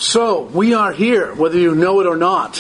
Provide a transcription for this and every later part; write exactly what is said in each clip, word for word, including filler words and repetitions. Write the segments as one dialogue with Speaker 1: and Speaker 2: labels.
Speaker 1: So, we are here, whether you know it or not,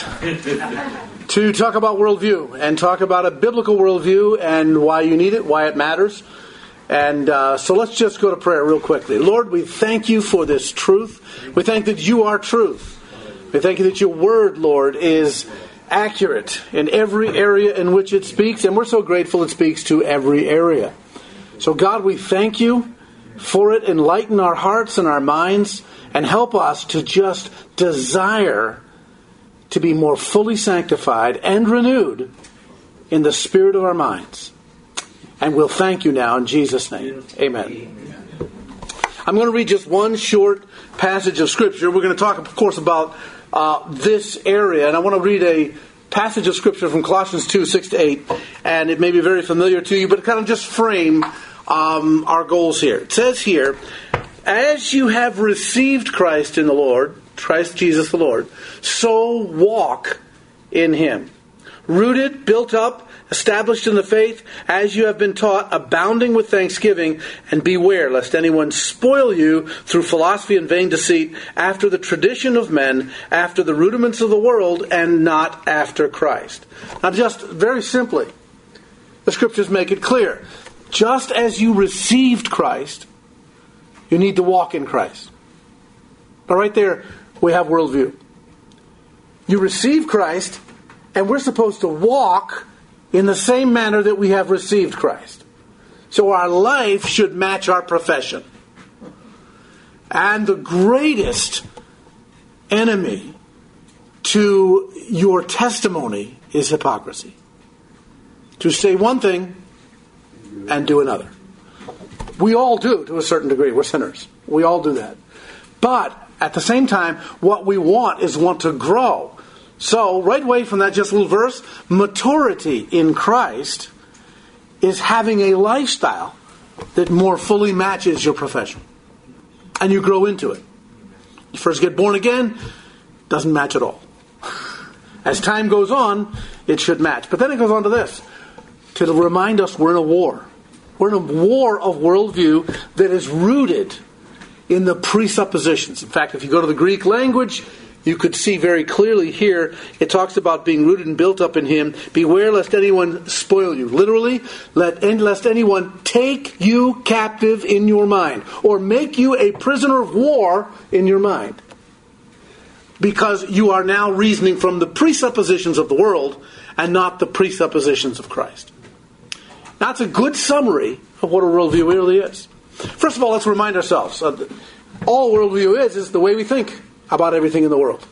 Speaker 1: to talk about worldview and talk about a biblical worldview and why you need it, why it matters. And uh, so let's just go to prayer real quickly. Lord, we thank you for this truth. We thank that you are truth. We thank you that your word, Lord, is accurate in every area in which it speaks. And we're so grateful it speaks to every area. So God, we thank you for it. Enlighten our hearts and our minds and help us to just desire to be more fully sanctified and renewed in the spirit of our minds. And we'll thank you now in Jesus' name. Amen. I'm going to read just one short passage of Scripture. We're going to talk, of course, about uh, this area. And I want to read a passage of Scripture from Colossians two, six to eight. And it may be very familiar to you, but it kind of just frame um, our goals here. It says here, as you have received Christ in the Lord, Christ Jesus the Lord, so walk in Him. Rooted, built up, established in the faith, as you have been taught, abounding with thanksgiving, and beware lest anyone spoil you through philosophy and vain deceit, after the tradition of men, after the rudiments of the world, and not after Christ. Now just very simply, the Scriptures make it clear. Just as you received Christ, you need to walk in Christ. But right there, we have worldview. You receive Christ, and we're supposed to walk in the same manner that we have received Christ. So our life should match our profession. And the greatest enemy to your testimony is hypocrisy. To say one thing and do another. We all do, to a certain degree. We're sinners. We all do that. But at the same time, what we want is want to grow. So, right away from that just little verse, maturity in Christ is having a lifestyle that more fully matches your profession. And you grow into it. You first get born again, doesn't match at all. As time goes on, it should match. But then it goes on to this, to remind us we're in a war. We're in a war of worldview that is rooted in the presuppositions. In fact, if you go to the Greek language, you could see very clearly here, it talks about being rooted and built up in Him. Beware lest anyone spoil you. Literally, let lest anyone take you captive in your mind, or make you a prisoner of war in your mind. Because you are now reasoning from the presuppositions of the world and not the presuppositions of Christ. That's a good summary of what a worldview really is. First of all, let's remind ourselves. Uh, all worldview is, is the way we think about everything in the world.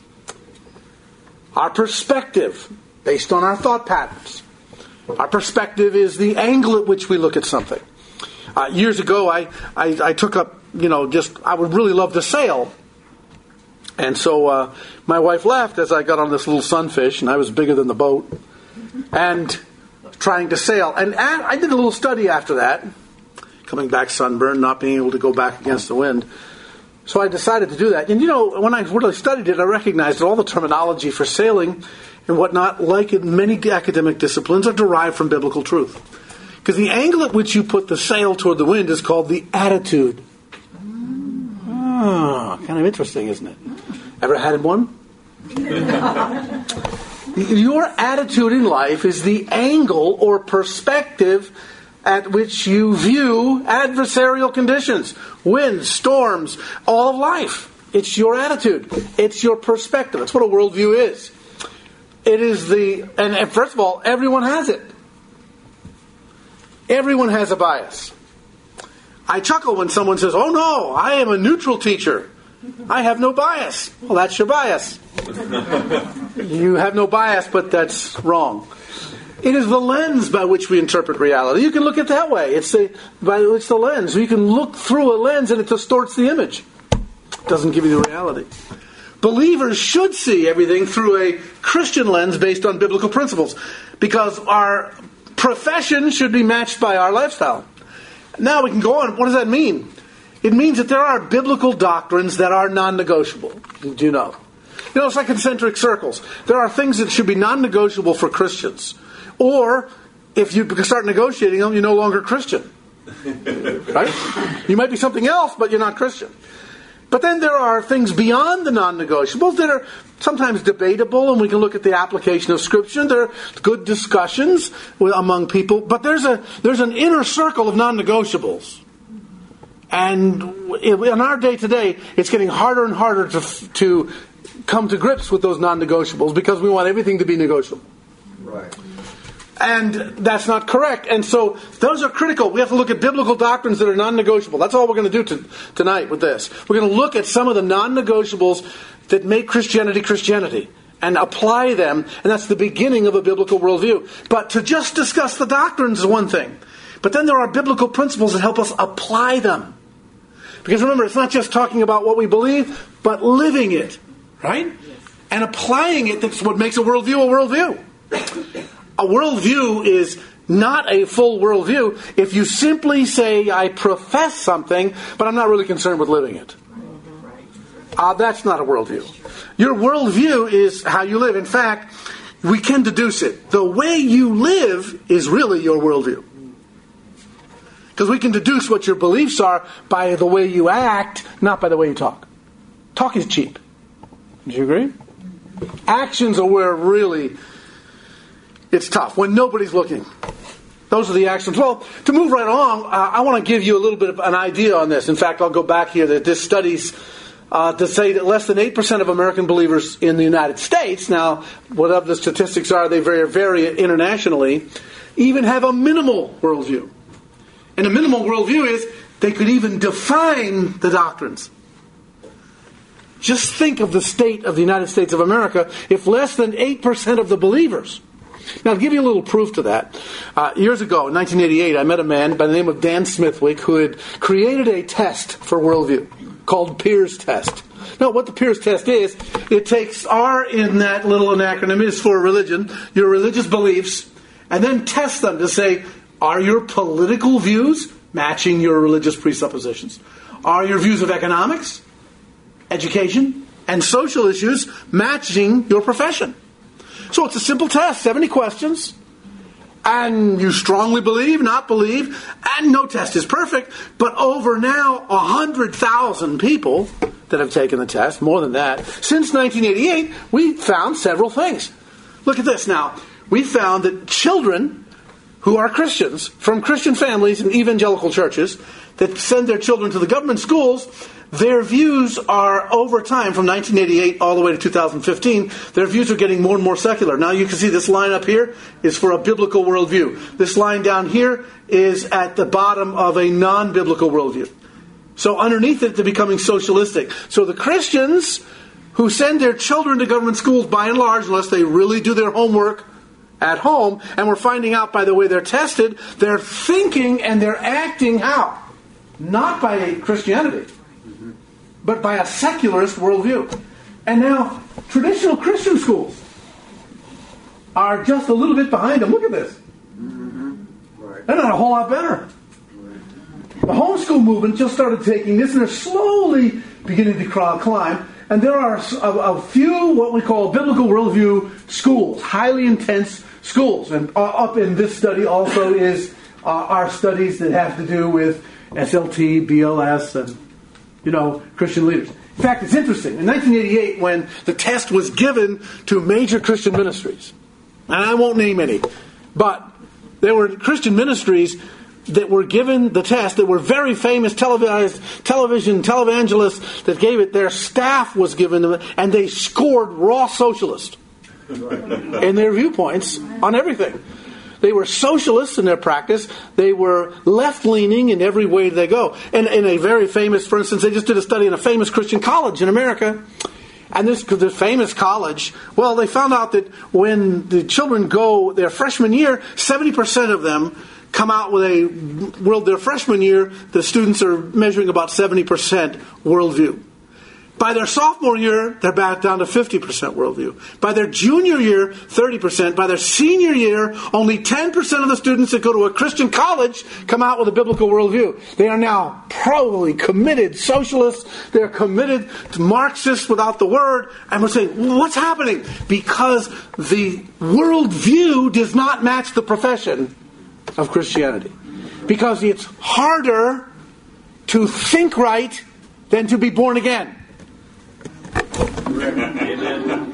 Speaker 1: Our perspective, based on our thought patterns. Our perspective is the angle at which we look at something. Uh, years ago, I, I, I took up, you know, just, I would really love to sail. And so uh, my wife laughed as I got on this little sunfish, and I was bigger than the boat. And trying to sail. And I did a little study after that, coming back sunburned, not being able to go back against the wind. So I decided to do that. And you know, when I really studied it, I recognized that all the terminology for sailing and whatnot, like in many academic disciplines, are derived from biblical truth. Because the angle at which you put the sail toward the wind is called the attitude. Oh, kind of interesting, isn't it? Ever had one? Your attitude in life is the angle or perspective at which you view adversarial conditions, winds, storms, all of life. It's your attitude. It's your perspective. That's what a worldview is. It is the, and first of all, everyone has it. Everyone has a bias. I chuckle when someone says, "Oh no, I am a neutral teacher. I have no bias." Well, that's your bias. You have no bias, but that's wrong. It is the lens by which we interpret reality. You can look at it that way. It's the, by, it's the lens. You can look through a lens and it distorts the image. It doesn't give you the reality. Believers should see everything through a Christian lens based on biblical principles, because our profession should be matched by our lifestyle. Now we can go on. What does that mean? It means that there are biblical doctrines that are non-negotiable. Do you know? You know, it's like concentric circles. There are things that should be non-negotiable for Christians. Or, if you start negotiating them, you're no longer Christian. Right? You might be something else, but you're not Christian. But then there are things beyond the non-negotiables that are sometimes debatable, and we can look at the application of Scripture. There are good discussions among people, but there's a there's an inner circle of non-negotiables. And in our day today, it's getting harder and harder to to come to grips with those non-negotiables because we want everything to be negotiable.
Speaker 2: Right.
Speaker 1: And that's not correct. And so those are critical. We have to look at biblical doctrines that are non-negotiable. That's all we're going to do to, tonight with this. We're going to look at some of the non-negotiables that make Christianity Christianity and apply them. And that's the beginning of a biblical worldview. But to just discuss the doctrines is one thing. But then there are biblical principles that help us apply them. Because remember, it's not just talking about what we believe, but living it. Right? Yes. And applying it, that's what makes a worldview a worldview. A worldview is not a full worldview if you simply say, I profess something, but I'm not really concerned with living it. Uh, that's not a worldview. Your worldview is how you live. In fact, we can deduce it. The way you live is really your worldview. Because we can deduce what your beliefs are by the way you act, not by the way you talk. Talk is cheap. Do you agree? Actions are where really it's tough, when nobody's looking. Those are the actions. Well, to move right along, uh, I want to give you a little bit of an idea on this. In fact, I'll go back here that this studies uh, to say that less than eight percent of American believers in the United States, now, whatever the statistics are, they vary, vary internationally, even have a minimal worldview. And a minimal worldview is they could even define the doctrines. Just think of the state of the United States of America if less than eight percent of the believers. Now, I'll give you a little proof to that. Uh, years ago, in nineteen eighty-eight, I met a man by the name of Dan Smithwick who had created a test for worldview called Peirce Test. Now, what the Peirce Test is, it takes R in that little acronym is for religion, your religious beliefs, and then tests them to say, are your political views matching your religious presuppositions? Are your views of economics, education, and social issues matching your profession? So it's a simple test, seventy questions, and you strongly believe, not believe, and no test is perfect, but over now one hundred thousand people that have taken the test, more than that. Since nineteen eighty-eight, we found several things. Look at this now. We found that children who are Christians, from Christian families and evangelical churches, that send their children to the government schools, their views are, over time, from nineteen eighty-eight all the way to two thousand fifteen, their views are getting more and more secular. Now you can see this line up here is for a biblical worldview. This line down here is at the bottom of a non-biblical worldview. So underneath it, they're becoming socialistic. So the Christians who send their children to government schools, by and large, unless they really do their homework at home, and we're finding out by the way they're tested, they're thinking and they're acting how? Not by Christianity, but by a secularist worldview. And now, traditional Christian schools are just a little bit behind them. Look at this. They're not a whole lot better. The homeschool movement just started taking this, and they're slowly beginning to climb. And there are a, a few what we call biblical worldview schools, highly intense schools. And uh, up in this study also is uh, our studies that have to do with S L T, B L S, and, you know, Christian leaders. In fact, it's interesting. In nineteen eighty-eight, when the test was given to major Christian ministries, and I won't name any, but there were Christian ministries that were given the test, that were very famous televised, television televangelists that gave it, their staff was given them, and they scored raw socialist in their viewpoints on everything. They were socialists in their practice. They were left-leaning in every way they go. And in a very famous, for instance, they just did a study in a famous Christian college in America. And this, this famous college, well, they found out that when the children go their freshman year, seventy percent of them come out with a world, their freshman year, the students are measuring about seventy percent worldview. By their sophomore year, they're back down to fifty percent worldview. By their junior year, thirty percent. By their senior year, only ten percent of the students that go to a Christian college come out with a biblical worldview. They are now probably committed socialists. They're committed to Marxists without the word. And we're saying, well, what's happening? Because the worldview does not match the profession of Christianity. Because it's harder to think right than to be born again.
Speaker 2: Amen.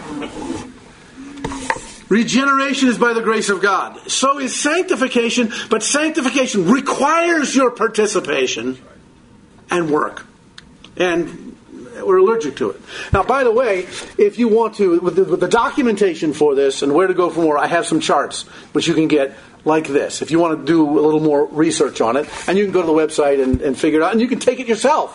Speaker 1: Regeneration is by the grace of God. So is sanctification, but sanctification requires your participation and work. And we're allergic to it. Now, by the way, if you want to, with the, with the documentation for this and where to go for more, I have some charts which you can get like this. If you want to do a little more research on it, and you can go to the website and, and figure it out, and you can take it yourself.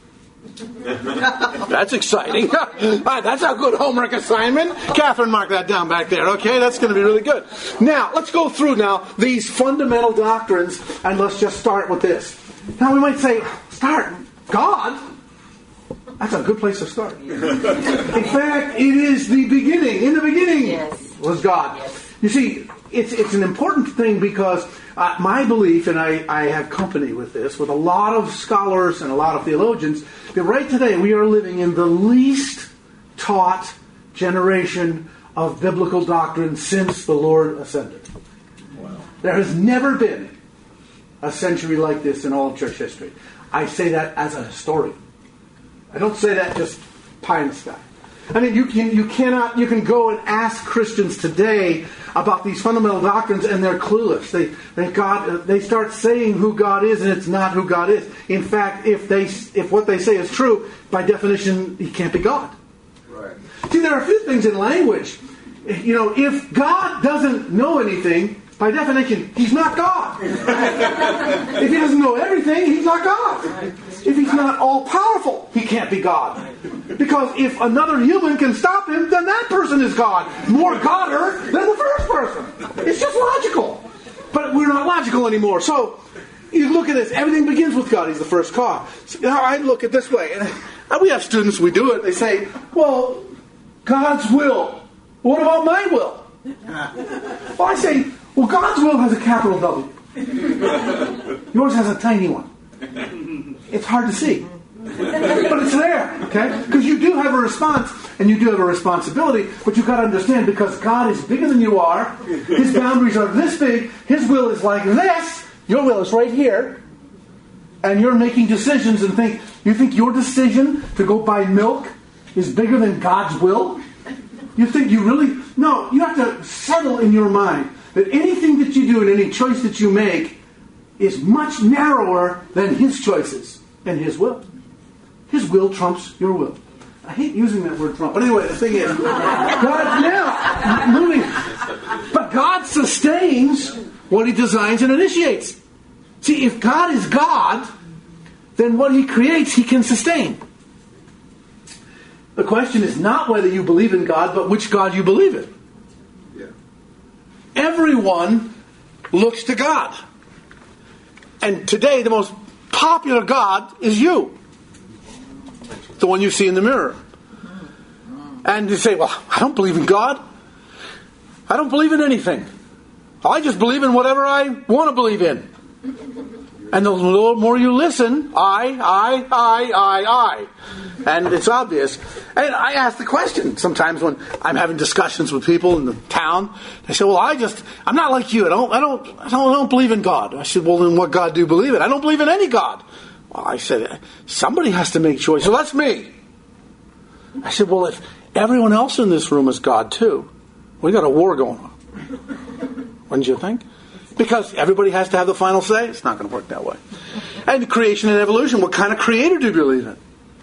Speaker 1: That's exciting. That's a good homework assignment. Catherine, mark that down back there. Okay, that's going to be really good. Now, let's go through now these fundamental doctrines, and let's just start with this. Now, we might say, start? God? That's a good place to start. In fact, it is the beginning. In the beginning
Speaker 3: yes.
Speaker 1: was God.
Speaker 3: Yes.
Speaker 1: You see, it's it's an important thing because uh, my belief, and I, I have company with this, with a lot of scholars and a lot of theologians, that right today we are living in the least taught generation of biblical doctrine since the Lord ascended. Wow. There has never been a century like this in all of church history. I say that as a historian. I don't say that just pie in the sky. I mean, you can you cannot you can go and ask Christians today about these fundamental doctrines, and they're clueless. They they God they start saying who God is, and it's not who God is. In fact, if they if what they say is true, by definition, He can't be God.
Speaker 2: Right.
Speaker 1: See, there are a few things in language. You know, if God doesn't know anything, by definition, He's not God. If He doesn't know everything, He's not God. If He's not all-powerful, He can't be God. Because if another human can stop Him, then that person is God. More Godder than the first person. It's just logical. But we're not logical anymore. So, you look at this. Everything begins with God. He's the first cause. So, I look at it this way. And we have students, we do it. They say, well, God's will. What about my will? Well, I say, well, God's will has a capital W. Yours has a tiny one. It's hard to see. But it's there, okay? Because you do have a response, and you do have a responsibility, but you've got to understand, because God is bigger than you are, His boundaries are this big, His will is like this, your will is right here, and you're making decisions and think, you think your decision to go buy milk is bigger than God's will? You think you really... No, you have to settle in your mind that anything that you do and any choice that you make is much narrower than His choices and His will. His will trumps your will. I hate using that word trump. But anyway, the thing is, God now, moving, but God sustains what He designs and initiates. See, if God is God, then what He creates, He can sustain. The question is not whether you believe in God, but which God you believe in. Yeah. Everyone looks to God. And today, the most popular God is you. The one you see in the mirror. And you say, well, I don't believe in God. I don't believe in anything. I just believe in whatever I want to believe in. And the more you listen, I, I, I, I, I. And it's obvious. And I ask the question sometimes when I'm having discussions with people in the town. They say, well, I just, I'm not like you. I don't, I don't, I don't, I don't believe in God. I said, well, then what God do you believe in? I don't believe in any God. Well, I said, somebody has to make choice. So that's me. I said, well, if everyone else in this room is God too, we got a war going on. Wouldn't you think? Because everybody has to have the final say. It's not going to work that way. And creation and evolution. What kind of creator do you believe in?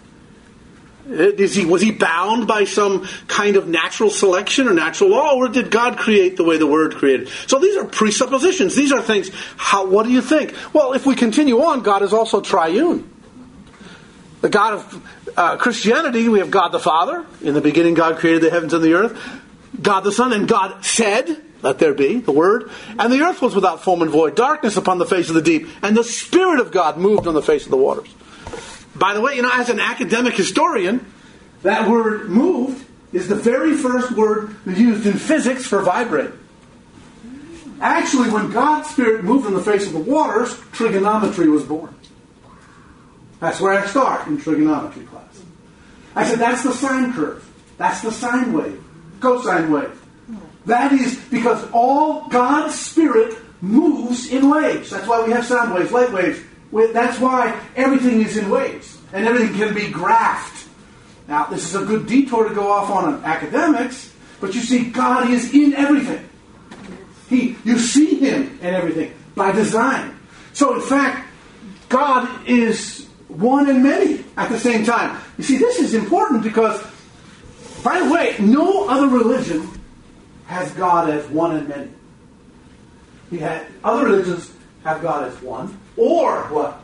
Speaker 1: Is he, was he bound by some kind of natural selection or natural law? Or did God create the way the Word created? So these are presuppositions. These are things. How? What do you think? Well, if we continue on, God is also triune. The God of uh, Christianity, we have God the Father. In the beginning, God created the heavens and the earth. God the Son, and God said, let there be, the Word. And the earth was without form and void, darkness upon the face of the deep, and the Spirit of God moved on the face of the waters. By the way, you know, as an academic historian, that word moved is the very first word used in physics for vibrate. Actually, when God's Spirit moved on the face of the waters, trigonometry was born. That's where I start in trigonometry class. I said, that's the sine curve. That's the sine wave. Cosine wave. That is because all God's Spirit moves in waves. That's why we have sound waves, light waves. That's why everything is in waves. and everything can be graphed. Now, this is a good detour to go off on academics, but you see, God is in everything. He, you see Him in everything by design. So, in fact, God is one and many at the same time. You see, this is important because, by the way, no other religion has God as one and many. He had, other religions have God as one, or what?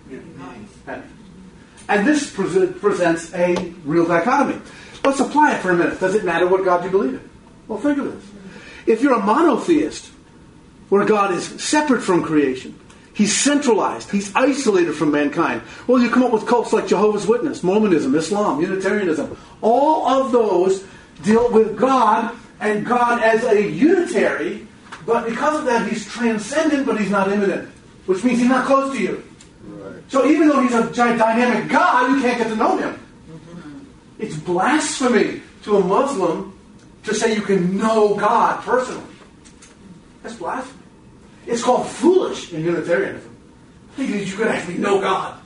Speaker 1: Many. And this pre- presents a real dichotomy. Let's apply it for a minute. Does it matter what God you believe in? Well, think of this. If you're a monotheist, where God is separate from creation, He's centralized, He's isolated from mankind, well, you come up with cults like Jehovah's Witness, Mormonism, Islam, Unitarianism. All of those deal with God, and God as a unitary, but because of that, He's transcendent, but He's not immanent, which means He's not close to you. Right. So even though He's a dynamic God, you can't get to know Him. Mm-hmm. It's blasphemy to a Muslim to say you can know God personally. That's blasphemy. It's called foolish in Unitarianism. Thinking that you could actually know God.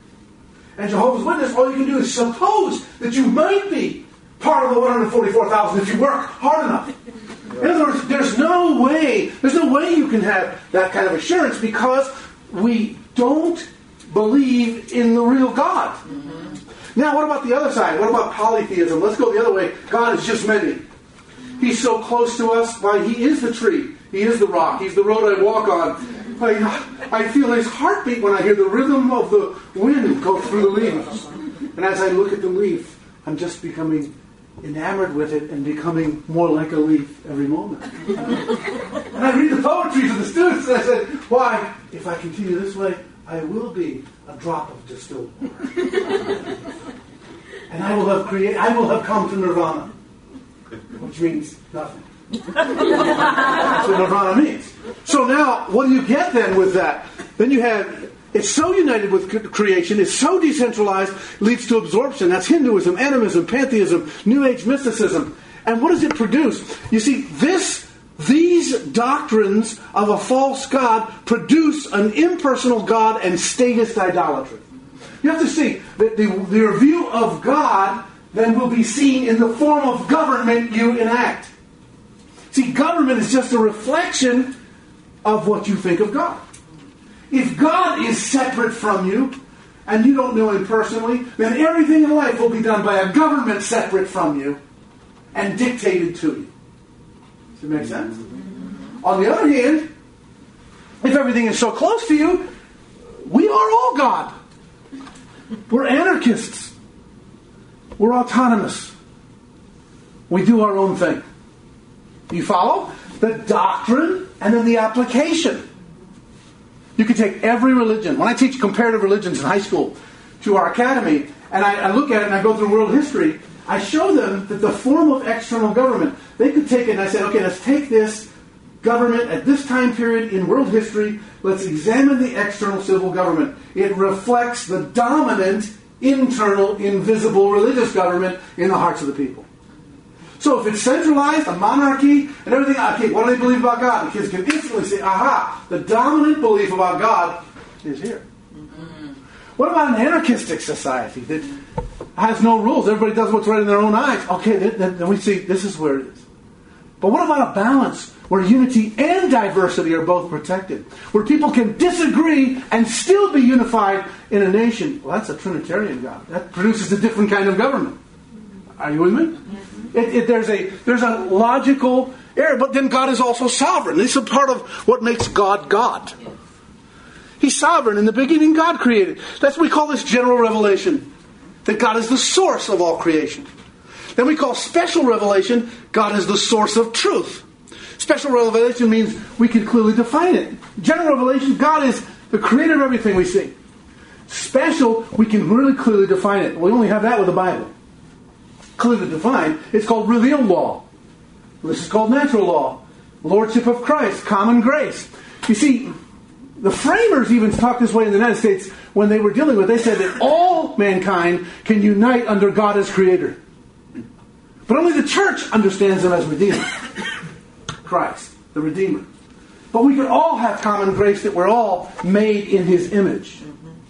Speaker 1: And Jehovah's Witness, all you can do is suppose that you might be part of the one hundred forty-four thousand if you work hard enough. In other words, there's no way, there's no way you can have that kind of assurance because we don't believe in the real God. Mm-hmm. Now, what about the other side? What about polytheism? Let's go the other way. God is just many. He's so close to us. Why, He is the tree. He is the rock. He's the road I walk on. I, I feel His heartbeat when I hear the rhythm of the wind go through the leaves. And as I look at the leaf, I'm just becoming enamored with it and becoming more like a leaf every moment. And I read the poetry to the students and I said, why, if I continue this way, I will be a drop of distilled water. And I will have created, I will have come to nirvana, which means nothing. That's what nirvana means. So now, what do you get then with that? Then you have, it's so united with creation, it's so decentralized, leads to absorption. That's Hinduism, animism, pantheism, New Age mysticism. And what does it produce? You see, this, these doctrines of a false God produce an impersonal God and statist idolatry. You have to see that the, the view of God then will be seen in the form of government you enact. See, government is just a reflection of what you think of God. If God is separate from you, and you don't know Him personally, then everything in life will be done by a government separate from you and dictated to you. Does it make sense? On the other hand, if everything is so close to you, we are all God. We're anarchists. We're autonomous. We do our own thing. You follow? The doctrine and then the application. You can take every religion. When I teach comparative religions in high school to our academy, and I, I look at it and I go through world history, I show them that the form of external government, they could take it and I said, okay, let's take this government at this time period in world history, let's examine the external civil government. It reflects the dominant, internal, invisible religious government in the hearts of the people. So if it's centralized, a monarchy, and everything, okay, what do they believe about God? The kids can instantly say, aha, the dominant belief about God is here. Mm-hmm. What about an anarchistic society that has no rules? Everybody does what's right in their own eyes. Okay, then, then we see this is where it is. But what about a balance where unity and diversity are both protected? Where people can disagree and still be unified in a nation? Well, that's a Trinitarian God. That produces a different kind of government. Are you with me? It, it, there's a there's a logical error, but then God is also sovereign. This is part of what makes God God. He's sovereign. In the beginning, God created. That's what we call this general revelation, that God is the source of all creation. Then we call special revelation, God is the source of truth. Special revelation means we can clearly define it. General revelation, God is the creator of everything we see. Special, we can really clearly define it. We only have that with the Bible. Clearly defined. It's called revealed law. This is called natural law. Lordship of Christ. Common grace. You see, the framers even talked this way in the United States when they were dealing with it. They said that all mankind can unite under God as creator. But only the church understands Him as Redeemer. Christ, the Redeemer. But we could all have common grace that we're all made in His image.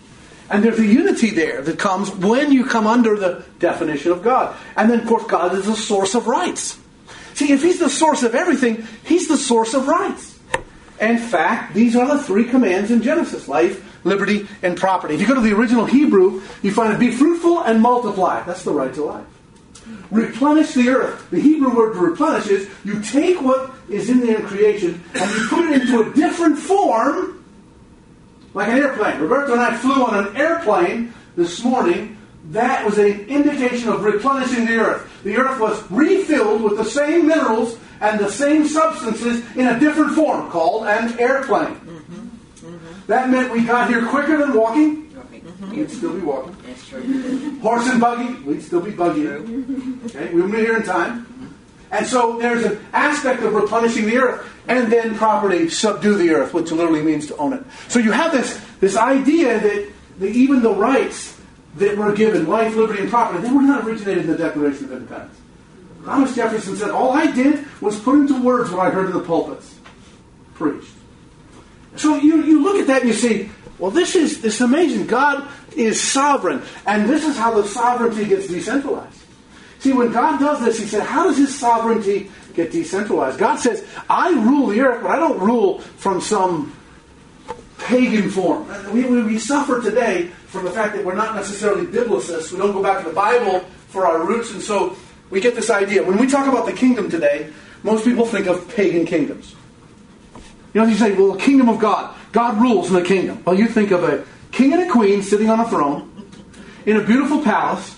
Speaker 1: And there's a unity there that comes when you come under the definition of God. And then, of course, God is the source of rights. See, if He's the source of everything, He's the source of rights. In fact, these are the three commands in Genesis: life, liberty, and property. If you go to the original Hebrew, you find it: be fruitful and multiply. That's the right to life. Replenish the earth. The Hebrew word to replenish is you take what is in there in creation and you put it into a different form, like an airplane. Roberto and I flew on an airplane this morning. That was an indication of replenishing the earth. The earth was refilled with the same minerals and the same substances in a different form, called an airplane. Mm-hmm. Mm-hmm. That meant we got here quicker than walking. Mm-hmm. We'd still be walking.
Speaker 2: That's true.
Speaker 1: Horse and buggy, we'd still be buggying. Okay, we wouldn't be here in time. And so there's an aspect of replenishing the earth, and then property, subdue the earth, which literally means to own it. So you have this, this idea that, that even the rights that were given, life, liberty, and property, they were not originated in the Declaration of Independence. Thomas Jefferson said, all I did was put into words what I heard in the pulpits, preached. So you, you look at that and you see, well, this is this is amazing. God is sovereign. And this is how the sovereignty gets decentralized. See, when God does this, He said, how does His sovereignty get decentralized? God says, I rule the earth, but I don't rule from some pagan form. We, we, we suffer today from the fact that we're not necessarily biblicists. We don't go back to the Bible for our roots. And so we get this idea. When we talk about the kingdom today, most people think of pagan kingdoms. You know, you say, well, the kingdom of God. God rules in the kingdom. Well, you think of a king and a queen sitting on a throne in a beautiful palace,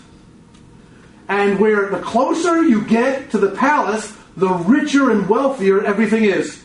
Speaker 1: and where the closer you get to the palace, the richer and wealthier everything is.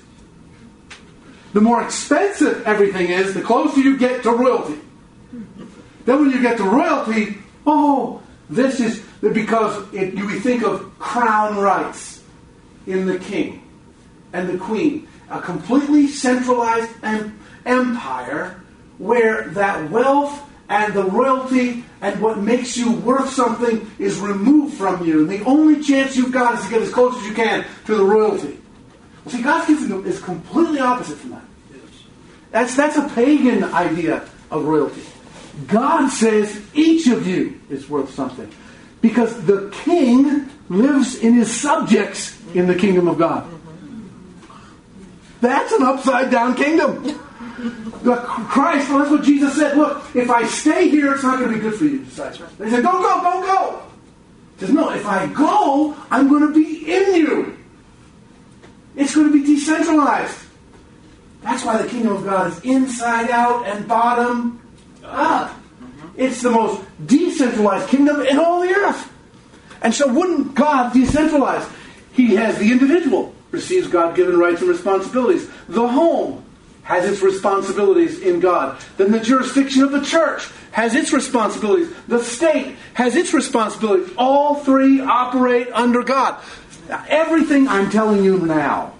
Speaker 1: The more expensive everything is, the closer you get to royalty. Then when you get to royalty, oh, this is because it, you think of crown rights in the king and the queen. A completely centralized em- empire where that wealth and the royalty and what makes you worth something is removed from you. And the only chance you've got is to get as close as you can to the royalty. Well, see, God's kingdom is completely opposite from that. That's, that's a pagan idea of royalty. God says each of you is worth something. Because the king lives in his subjects in the kingdom of God. That's an upside down kingdom. The Christ, well, that's what Jesus said. Look, if I stay here, it's not going to be good for you. They said, don't go, don't go. He says, no, if I go, I'm going to be in you. It's going to be decentralized. That's why the kingdom of God is inside out and bottom up. It's the most decentralized kingdom in all the earth. And so wouldn't God decentralize? He has the individual, receives God-given rights and responsibilities. The home has its responsibilities in God. Then the jurisdiction of the church has its responsibilities. The state has its responsibilities. All three operate under God. Now, everything I'm telling you now,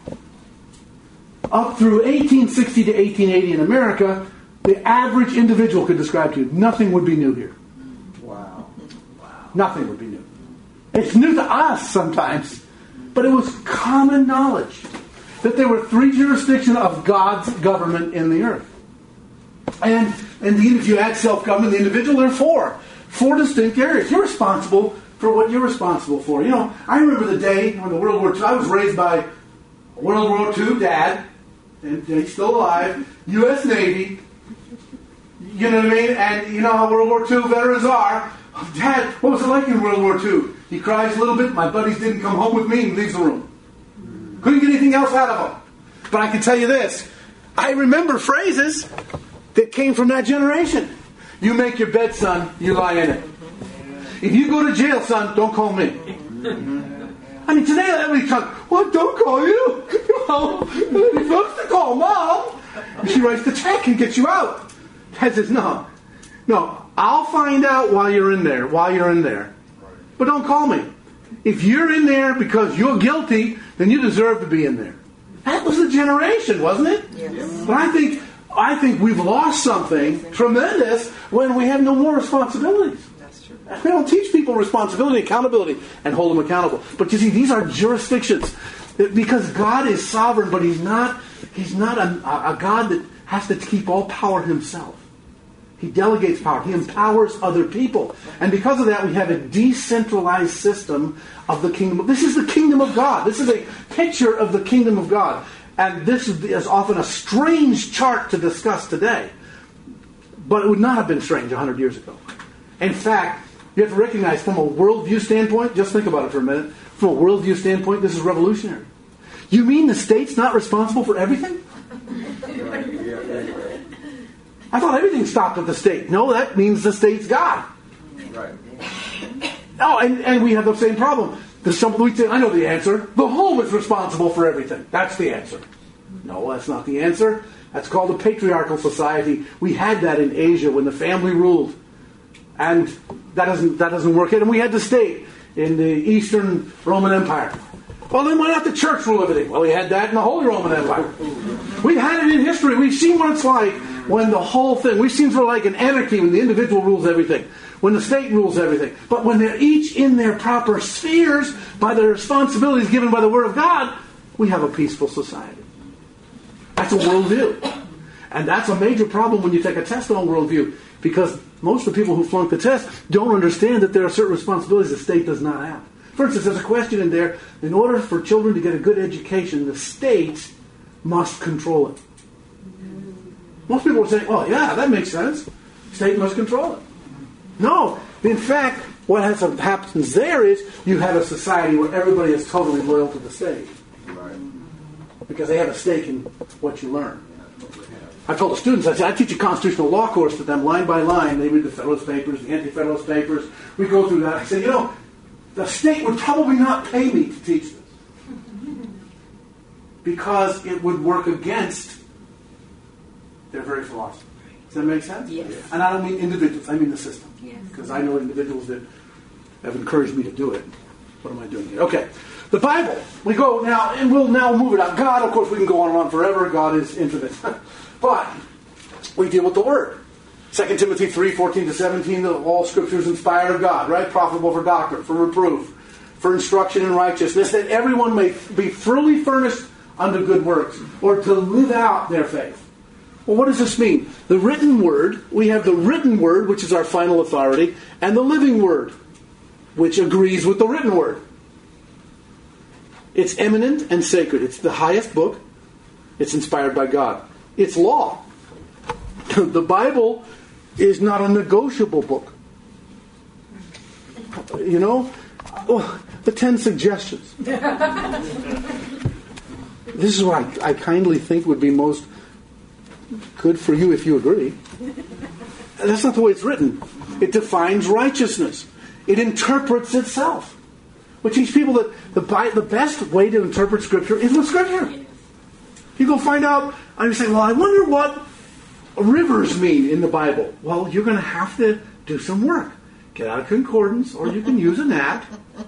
Speaker 1: up through eighteen sixty to eighteen eighty in America, the average individual could describe to you. Nothing would be new here.
Speaker 2: Wow. Wow.
Speaker 1: Nothing would be new. It's new to us sometimes, but it was common knowledge that there were three jurisdictions of God's government in the earth. And, and if you add self-government, the individual, there are four. Four distinct areas. You're responsible for what you're responsible for. You know, I remember the day when the World War Two, I was raised by a World War Two dad, and he's still alive, U S Navy, you know what I mean? And you know how World War Two veterans are. Dad, what was it like in World War Two? He cries a little bit, my buddies didn't come home with me, and leaves the room. Couldn't get anything else out of him. But I can tell you this, I remember phrases that came from that generation. You make your bed, son, you lie in it. If you go to jail, son, don't call me. I mean, today everybody talks, what, don't call you? Well, you're supposed to call mom. And she writes the check and gets you out. Dad says, no, no, I'll find out while you're in there, while you're in there. But don't call me. If you're in there because you're guilty, then you deserve to be in there. That was the generation, wasn't it?
Speaker 2: Yes.
Speaker 1: But I think I think we've lost something tremendous when we have no more responsibilities.
Speaker 2: That's true.
Speaker 1: We don't teach people responsibility, accountability, and hold them accountable. But you see, these are jurisdictions. Because God is sovereign, but He's not He's not a, a God that has to keep all power Himself. He delegates power. He empowers other people. And because of that, we have a decentralized system of the kingdom. This is the kingdom of God. This is a picture of the kingdom of God. And this is often a strange chart to discuss today. But it would not have been strange one hundred years ago. In fact, you have to recognize from a worldview standpoint, just think about it for a minute, from a worldview standpoint, this is revolutionary. You mean the state's not responsible for everything? I thought everything stopped at the state. No, that means the state's God.
Speaker 2: Right.
Speaker 1: Oh, and, and we have the same problem. There's something we say, I know the answer. The home is responsible for everything. That's the answer. No, that's not the answer. That's called a patriarchal society. We had that in Asia when the family ruled. And that doesn't that doesn't work. And we had the state in the Eastern Roman Empire. Well, then why not the church rule everything? Well, we had that in the Holy Roman Empire. We've had it in history. We've seen what it's like when the whole thing, we've seen sort of like an anarchy when the individual rules everything, when the state rules everything. But when they're each in their proper spheres, by the responsibilities given by the Word of God, we have a peaceful society. That's a worldview. And that's a major problem when you take a test on worldview, because most of the people who flunk the test don't understand that there are certain responsibilities the state does not have. For instance, there's a question in there, in order for children to get a good education, the state must control it. Most people are saying, oh yeah, that makes sense. State must control it. No. In fact, what has happens there is you have a society where everybody is totally loyal to the state.
Speaker 2: Right.
Speaker 1: Because they have a stake in what you learn. I told the students, I said, I teach a constitutional law course to them line by line. They read the Federalist Papers, the Anti-Federalist Papers. We go through that. I said, you know, the state would probably not pay me to teach this. Because it would work against their very philosophy. Does that make sense?
Speaker 3: Yes.
Speaker 1: And I don't mean individuals, I mean the system.
Speaker 3: Yes.
Speaker 1: Because I know individuals that have encouraged me to do it. What am I doing here? Okay. The Bible. We go now, and we'll now move it out. God, of course, we can go on and on forever. God is infinite. But we deal with the Word. Second Timothy three, fourteen to seventeen, all Scripture is inspired of God, right? Profitable for doctrine, for reproof, for instruction in righteousness, that everyone may be fully furnished unto good works, or to live out their faith. Well, what does this mean? The written Word, we have the written Word, which is our final authority, and the living Word, which agrees with the written Word. It's eminent and sacred. It's the highest book. It's inspired by God. It's law. The Bible is not a negotiable book. You know? Oh, the ten suggestions. This is what I, I kindly think would be most good for you if you agree. That's not the way it's written. It defines righteousness. It interprets itself. We teach people that the, the best way to interpret Scripture is with Scripture. You go find out, and you say, well, I wonder what rivers mean in the Bible. Well, you're going to have to do some work. Get out a concordance, or you can use a gnat.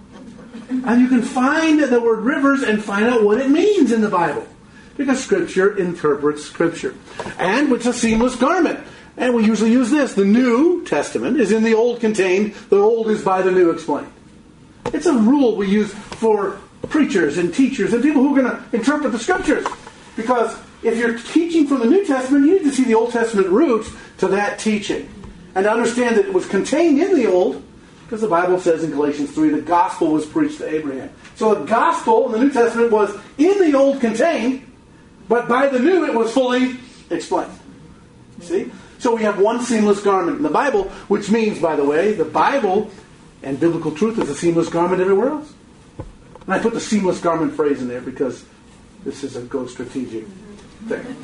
Speaker 1: And you can find the word rivers and find out what it means in the Bible. Because Scripture interprets Scripture. And it's a seamless garment. And we usually use this. The New Testament is in the Old contained. The Old is by the New explained. It's a rule we use for preachers and teachers and people who are going to interpret the Scriptures. Because if you're teaching from the New Testament, you need to see the Old Testament roots to that teaching. And to understand that it was contained in the Old, because the Bible says in Galatians three, the gospel was preached to Abraham. So the gospel in the New Testament was in the Old contained, but by the New it was fully explained. See? So we have one seamless garment in the Bible, which means, by the way, the Bible and biblical truth is a seamless garment everywhere else. And I put the seamless garment phrase in there because this is a go strategic thing.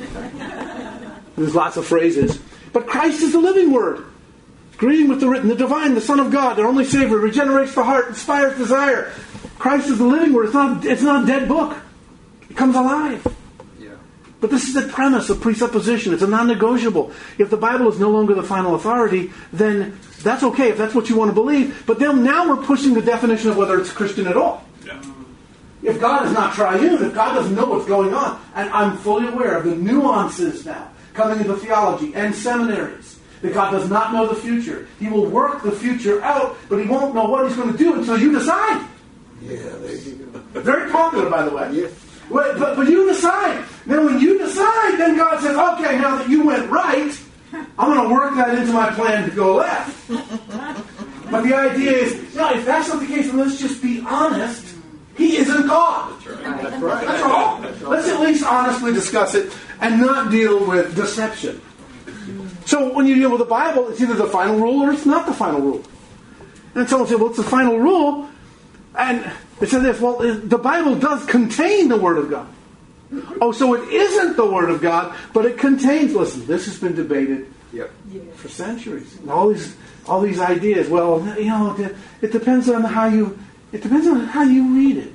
Speaker 1: There's lots of phrases. But Christ is the living Word. Agreeing with the written, the divine, the Son of God, their only Savior, regenerates the heart, inspires desire. Christ is the living Word. It's not, it's not a dead book. It comes alive.
Speaker 2: Yeah.
Speaker 1: But this is the premise of presupposition. It's a non-negotiable. If the Bible is no longer the final authority, then that's okay if that's what you want to believe. But then now we're pushing the definition of whether it's Christian at all.
Speaker 2: Yeah.
Speaker 1: If God is not triune, if God doesn't know what's going on, and I'm fully aware of the nuances now coming into theology and seminaries, that God does not know the future. He will work the future out, but He won't know what He's going to do until you decide.
Speaker 2: Yeah, there you go.
Speaker 1: Very popular, by the way.
Speaker 2: Yeah.
Speaker 1: But, but, but you decide. Then when you decide, then God says, okay, now that you went right, I'm going to work that into my plan to go left. But the idea is, no, if that's not the case, then let's just be honest. He isn't God.
Speaker 2: That's right. That's right.
Speaker 1: That's all. Let's at least honestly discuss it and not deal with deception. So when you deal with the Bible, it's either the final rule or it's not the final rule. And someone said, well, it's the final rule. And it said this, well, the Bible does contain the Word of God. Oh, so it isn't the Word of God, but it contains, listen, this has been debated
Speaker 2: yep.
Speaker 1: for centuries. And all these all these ideas, well, you know, it depends on how you, it depends on how you read it.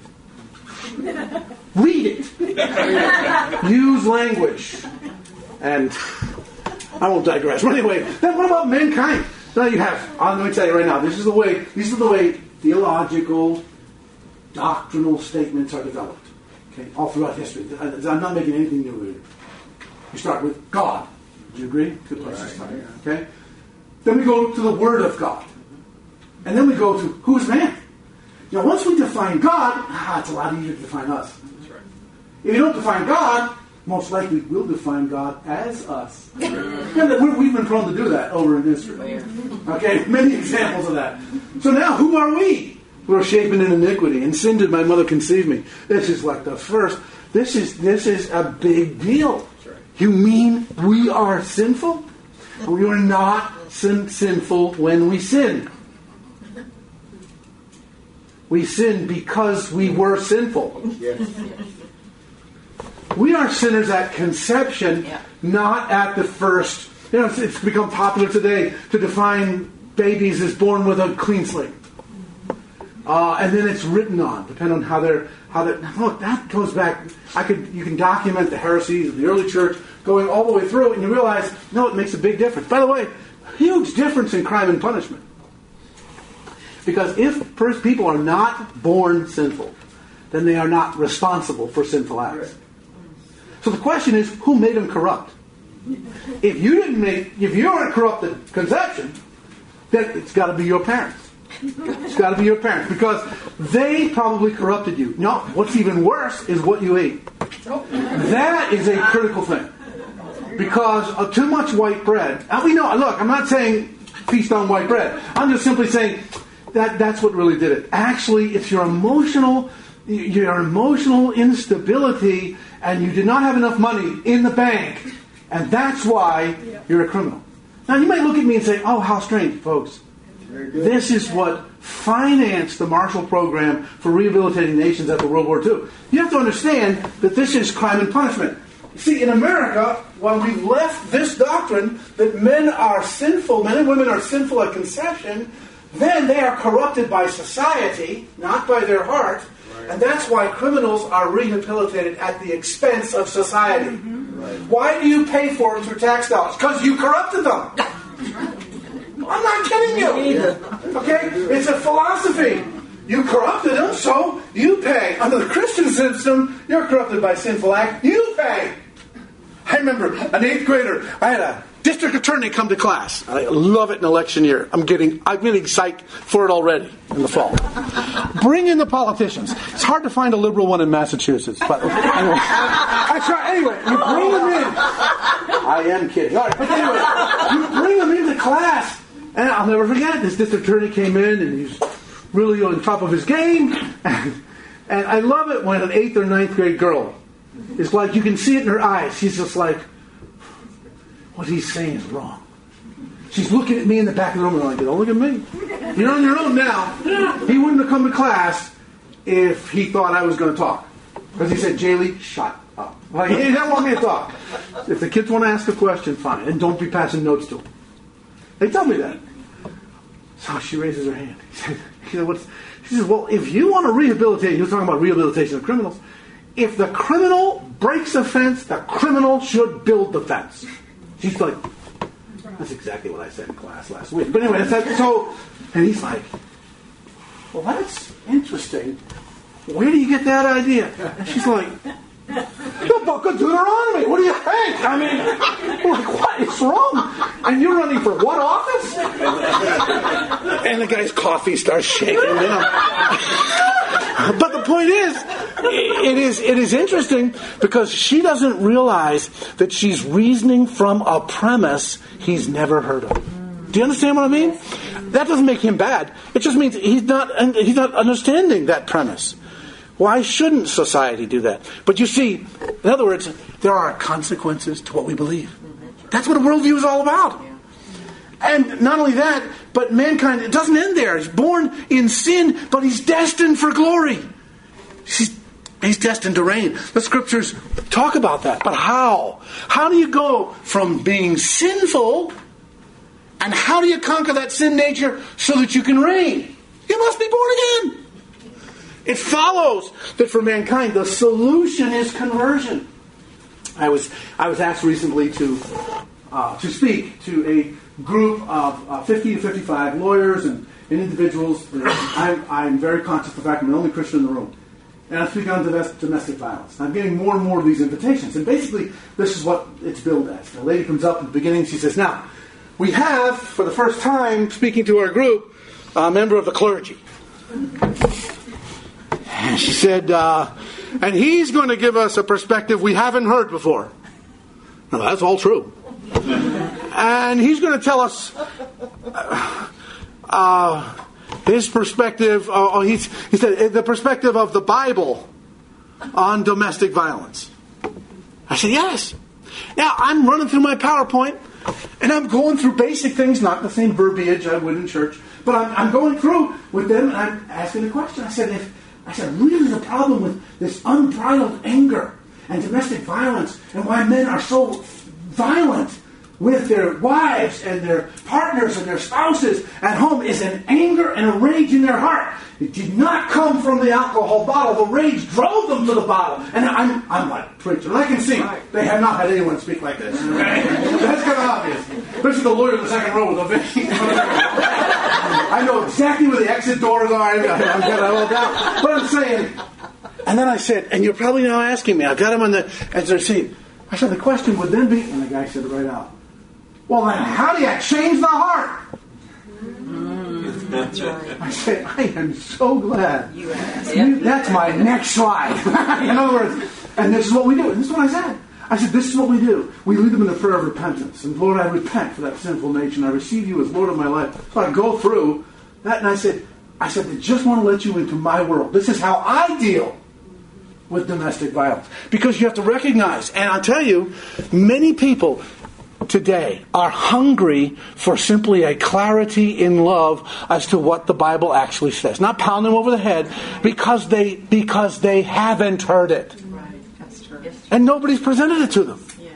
Speaker 1: Read it. Use language. And I won't digress. But anyway, then what about mankind? Now you have, let me tell you right now, this is the way, these are the way theological, doctrinal statements are developed. Okay, all throughout history. I'm not making anything new here. You start with God. Do you agree? Good place to start. Okay? Then we go to the Word of God. And then we go to who's man? Now, once we define God, ah, it's a lot easier to define us.
Speaker 2: That's right.
Speaker 1: If you don't define God, most likely we'll define God as us. And we've been prone to do that over in history. Okay? Many examples of that. So now, who are we? We're shapen in iniquity, and sin did my mother conceive me. This is like the first. This is this is a big deal.
Speaker 2: That's right.
Speaker 1: You mean we are sinful? We are not sin- sinful when we sin. We sin because we were sinful.
Speaker 2: Yes.
Speaker 1: We are sinners at conception,
Speaker 3: Yeah.
Speaker 1: not at the first. You know, it's, it's become popular today to define babies as born with a clean slate. Uh, and then it's written on, depending on how they're how they look. That goes back. I could you can document the heresies of the early church going all the way through, and you realize no, it makes a big difference. By the way, huge difference in crime and punishment. Because if first people are not born sinful, then they are not responsible for sinful acts. So the question is, who made them corrupt? If you didn't make, if you were corrupt at conception, then it's got to be your parents. It's got to be your parents because they probably corrupted you. No, what's even worse is what you ate. That is a critical thing because of too much white bread. And we know. Look, I'm not saying feast on white bread. I'm just simply saying that that's what really did it. Actually, it's your emotional, your emotional instability, and you did not have enough money in the bank, and that's why you're a criminal. Now, you might look at me and say, "Oh, how strange, folks." This is what financed the Marshall Program for rehabilitating nations after World War Two. You have to understand that this is crime and punishment. See, in America, while we left this doctrine that men are sinful, men and women are sinful at conception, then they are corrupted by society, not by their heart, right. And that's why criminals are rehabilitated at the expense of society. Mm-hmm. Right. Why do you pay for them through tax dollars? Because you corrupted them. I'm not kidding you. Okay? It's a philosophy. You corrupted them, so you pay. Under the Christian system, you're corrupted by sinful act. You pay. I remember an eighth grader. I had a district attorney come to class. I love it in election year. I'm getting, I'm getting psyched for it already in the fall. Bring in the politicians. It's hard to find a liberal one in Massachusetts. But anyway, I try. Anyway, you bring them in. I am kidding. All right, but anyway, you bring them into class. And I'll never forget, this district attorney came in and he's really on top of his game. And, and I love it when an eighth or ninth grade girl is like, you can see it in her eyes. She's just like, what he's saying is wrong. She's looking at me in the back of the room and I'm like, don't look at me. You're on your own now. He wouldn't have come to class if he thought I was going to talk. Because he said, Jaylee, shut up. Like, he didn't want me to talk. If the kids want to ask a question, fine. And don't be passing notes to them. They tell me that. So she raises her hand. He said, he said, What's, she says, well, if you want to rehabilitate, he was talking about rehabilitation of criminals. If the criminal breaks a fence, the criminal should build the fence. She's like, that's exactly what I said in class last week. But anyway, that's so, and he's like, well, that's interesting. Where do you get that idea? And she's like, the book of Deuteronomy. What do you think? I mean, like, what is wrong? And you're running for what office? And the guy's coffee starts shaking. You know? But the point is, it is it is interesting because she doesn't realize that she's reasoning from a premise he's never heard of. Do you understand what I mean? That doesn't make him bad. It just means he's not he's not understanding that premise. Why shouldn't society do that? But you see, in other words, there are consequences to what we believe. That's what a worldview is all about. And not only that, but mankind, it doesn't end there. He's born in sin, but he's destined for glory. He's, he's destined to reign. The scriptures talk about that. But how? How do you go from being sinful, and how do you conquer that sin nature so that you can reign? You must be born again. It follows that for mankind, the solution is conversion. I was I was asked recently to uh, to speak to a group of uh, fifty to fifty-five lawyers and, and individuals. I'm, I'm very conscious of the fact I'm the only Christian in the room. And I'm speaking on domestic violence. I'm getting more and more of these invitations. And basically, this is what it's billed as. The lady comes up in the beginning, she says, now, we have, for the first time, speaking to our group, a member of the clergy. And she said, uh, and he's going to give us a perspective we haven't heard before. Now, that's all true. And he's going to tell us uh, uh, his perspective, uh, he's, he said, the perspective of the Bible on domestic violence. I said, yes. Now, I'm running through my PowerPoint, and I'm going through basic things, not the same verbiage I would in church, but I'm, I'm going through with them, and I'm asking the question. I said, if I said, really the problem with this unbridled anger and domestic violence and why men are so violent with their wives and their partners and their spouses at home is an anger and a rage in their heart. It did not come from the alcohol bottle. The rage drove them to the bottle. And I'm, I'm like, preacher. And I can see they have not had anyone speak like this. Okay? That's kind of obvious. Especially the lawyer in the second row with a vein. I know exactly where the exit doors are. I'm got it all down. But I'm saying, and then I said, and you're probably now asking me, I got him on the edge of the seat. I said, the question would then be, and the guy said it right out, well, then how do you change the heart? Mm. I said, I am so glad. You you, that's my next slide. In other words, and this is what we do. And this is what I said. I said, this is what we do. We lead them in the prayer of repentance. And Lord, I repent for that sinful nature, and I receive you as Lord of my life. So I go through that, and I said, I said, I just want to let you into my world. This is how I deal with domestic violence. Because you have to recognize, and I'll tell you, many people today are hungry for simply a clarity in love as to what the Bible actually says. Not pound them over the head because they because they haven't heard it.
Speaker 3: Right, that's true.
Speaker 1: And nobody's presented it to them.
Speaker 3: Yes.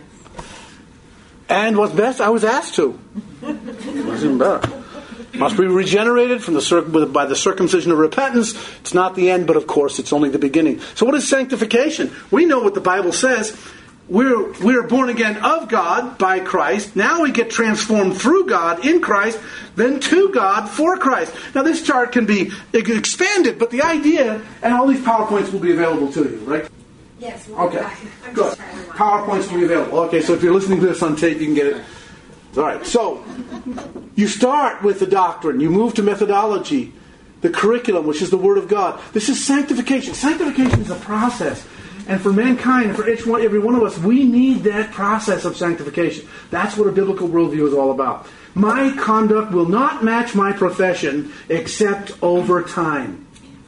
Speaker 1: And what's best, I was asked to. It was even better. Must be regenerated from the circ- by the circumcision of repentance. It's not the end, but of course it's only the beginning. So what is sanctification? We know what the Bible says. We're, we're born again of God by Christ. Now we get transformed through God in Christ, then to God for Christ. Now this chart can be expanded, but the idea, and all these PowerPoints will be available to you, right?
Speaker 4: Yes. We'll
Speaker 1: okay, good. PowerPoints will be available. Okay, so if you're listening to this on tape, you can get it. All right, so you start with the doctrine. You move to methodology, the curriculum, which is the Word of God. This is sanctification. Sanctification is a process. And for mankind, for each one, every one of us, we need that process of sanctification. That's what a biblical worldview is all about. My conduct will not match my profession except over time.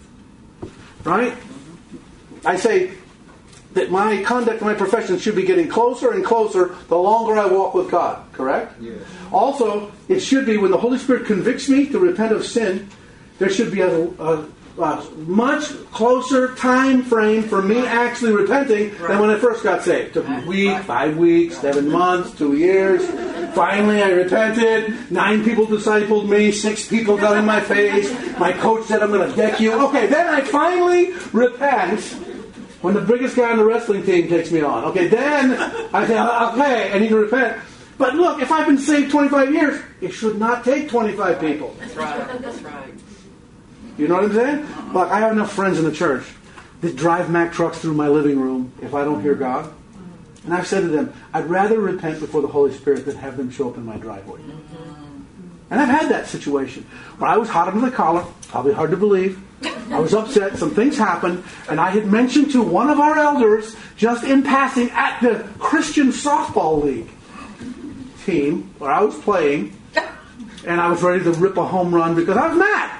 Speaker 1: Right? I say that my conduct and my profession should be getting closer and closer the longer I walk with God. Correct?
Speaker 2: Yes.
Speaker 1: Also, it should be when the Holy Spirit convicts me to repent of sin, there should be a... a Uh, much closer time frame for me actually repenting right. than when I first got saved. It took me a week, five weeks, seven months, two years. Finally, I repented. Nine people discipled me. Six people got in my face. My coach said, I'm going to deck you. Okay, then I finally repent when the biggest guy on the wrestling team takes me on. Okay, then I say, okay, I need to repent. But look, if I've been saved twenty-five years, it should not take twenty-five people.
Speaker 3: That's right. That's right.
Speaker 1: You know what I'm saying? Look, I have enough friends in the church that drive Mack trucks through my living room if I don't hear God. And I've said to them, I'd rather repent before the Holy Spirit than have them show up in my driveway. And I've had that situation where I was hot under the collar, probably hard to believe. I was upset, some things happened, and I had mentioned to one of our elders, just in passing, at the Christian softball league team where I was playing, and I was ready to rip a home run because I was mad.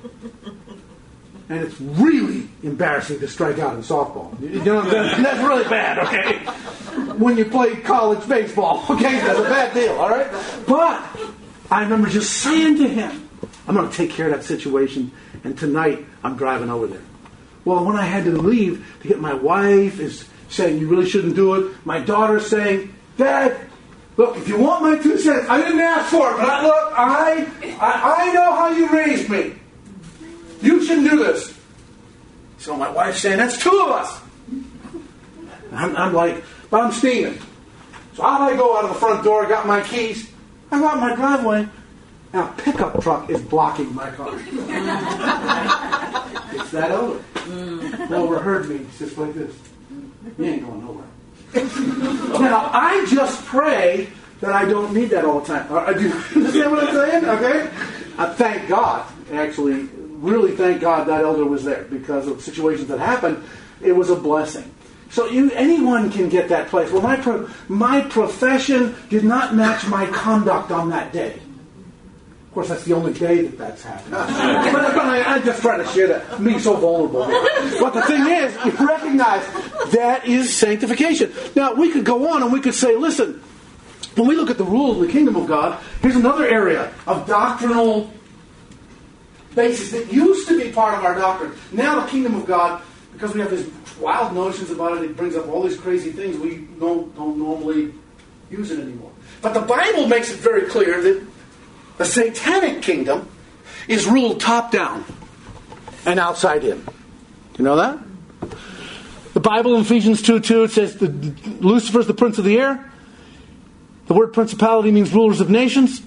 Speaker 1: And it's really embarrassing to strike out in softball. You know, that's, that's really bad, okay? When you play college baseball, okay? That's a bad deal, all right? But I remember just saying to him, I'm going to take care of that situation, and tonight I'm driving over there. Well, when I had to leave to get, my wife is saying, you really shouldn't do it. My daughter's saying, Dad, look, if you want my two cents, I didn't ask for it, but I, look, I, I, I know how you raised me. You shouldn't do this. So my wife's saying, that's two of us. I'm, I'm like, but I'm steaming. So out I go out of the front door, got my keys. I go out in my driveway. Now a pickup truck is blocking my car. It's that elder. Mm. Overheard me. It's just like this. You ain't going nowhere. Now, I just pray that I don't need that all the time. Uh, do you understand what I'm saying? Okay? I thank God, actually, really thank God that elder was there because of situations that happened. It was a blessing. So you, anyone can get that place. Well, my pro, my profession did not match my conduct on that day. Of course, that's the only day that that's happened. but, but I, I just try to share that. Me so vulnerable. But the thing is, you recognize that is sanctification. Now, we could go on and we could say, listen, when we look at the rules of the kingdom of God, here's another area of doctrinal basis that used to be part of our doctrine. Now the kingdom of God, because we have these wild notions about it, it brings up all these crazy things, we don't, don't normally use it anymore. But the Bible makes it very clear that the satanic kingdom is ruled top down and outside in. Do you know that? The Bible in Ephesians two two, it says Lucifer is the prince of the air. The word principality means rulers of nations.